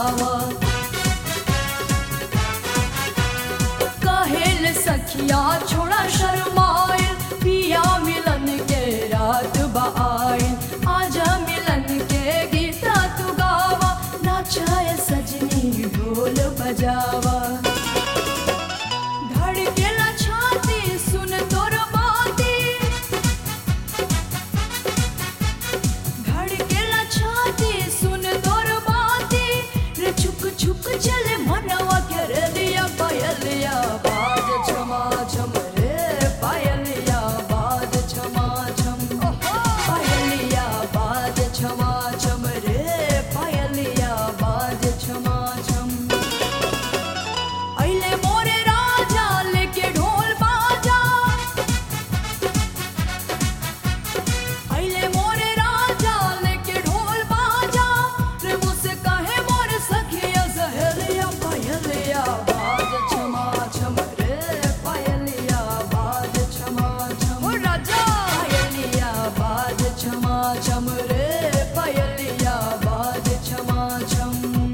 बजावा। कहेल सखिया छोड़ा शर्माइल, पिया मिलन के रात बाइल। आजा मिलन के गीता तू गावा, नाचाए सजनी ढोल बजावा। धड़केला छाती सुन तोर बाती, धड़केला छाती सुन तोर बाती। रे छुक छुक चले मनवा के रलिया पायलिया बाज छमा छम रे पायलिया बाज छमा छम। पायलिया बाज छमा छम रे पायलिया बाज छमा छम। अइले मोरे राजा लेके ढोल बाजा, अइले मोरे राजा लेके ढोल बाजा। रे मुझसे कहे मोरे सखिया सहेलिया पायलिया बाज छमा छम रे पायलिया बाज छमा छम। ओ राजा पायलिया बाज छमा छम रे पायलिया बाज छमा छम।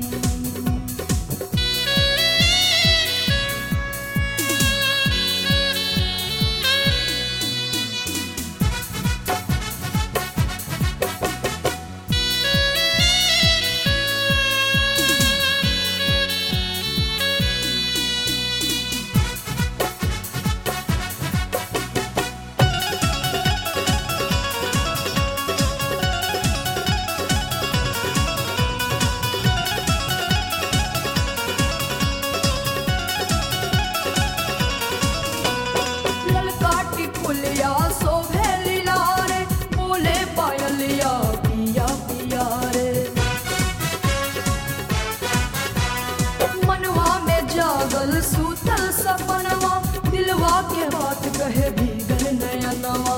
ललकाटी फुलिया शोभे लीला रे, बोले पायलिया पिया पिया रे। मनवा में जागल सूतल सपनवा, दिलवा के बात कहे भीगल नयनवा।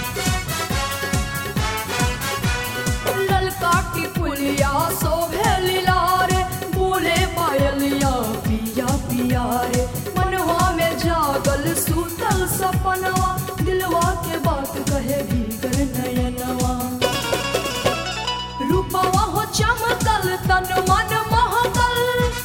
ललकाटी फुलिया शोभे लीला रे, बोले पायलिया पिया पिया रे। मनवा में जागल सूतल सपनवा, दिलवा के बात कहे भीगर नयनवा। रूपवा हो चमकल तन मन महकल,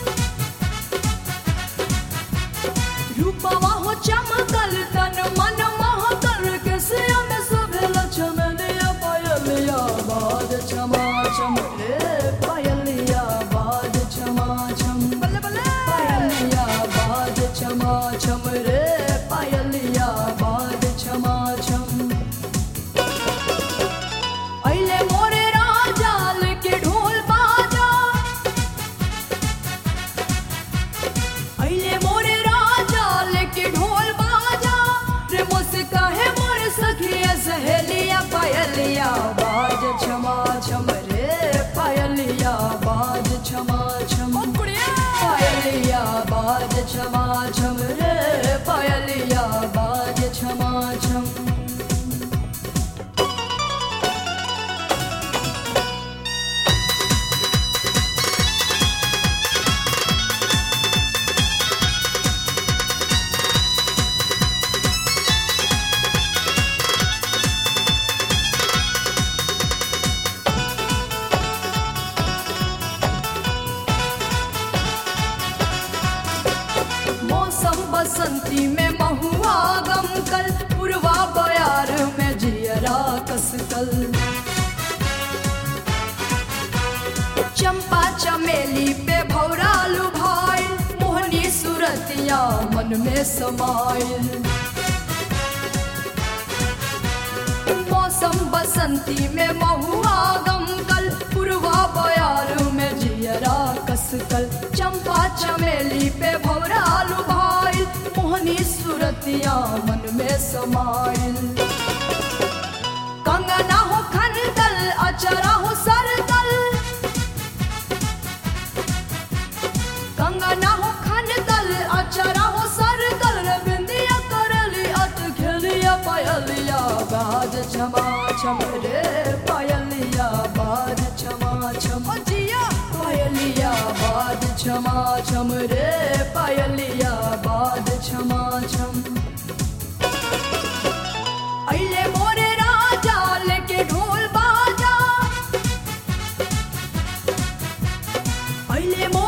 रूपवा हो चमकल तन मन महकल। केसिया में शोभेल चमेलिया पायलिया बाज छमा छम रे पायलिया बाज छमा छम। बल्ले बल्ले पायलिया बाज छमा छम रे पायलिया बाज छमा छम। अइले मोरे राजा लेके ढोल बाजा, अइले मोरे राजा लेके ढोल बाजा। रे मुझसे कहे मोरे सखिया सहेलिया पायलिया बाज छमा छम रे पायलिया बाज छमा छम। पायलिया बाज छमा छम रे पायलिया बाज छमा छम। मौसम बसंती में महुआ गमकल, पुरवा बयार में जियरा कसकल। चंपा चमेली पे भौरा लुभाइल, मोहनी सूरतिया मन में समाइल। मौसम बसंती में महुआ गमकल, पुरवा बयार में जियरा कसकल। चंपा चमेली पे भौरा लुभाइल, मोहनी सूरतिया मन में समाइल। कंगना हो खनदल अचरा हो सरदल, कंगना हो खनदल अचरा हो सरदल। रे बिंदिया करली अत खेलिया पायलिया बाज छमा छम रे पायलिया बाज छमा छम। जिया पायलिया बाज छमा छम रे पायलिया बाज छमा छम। अइले मोरे राजा लेके ढोल बाजा, अइले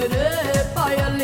रे पायलिया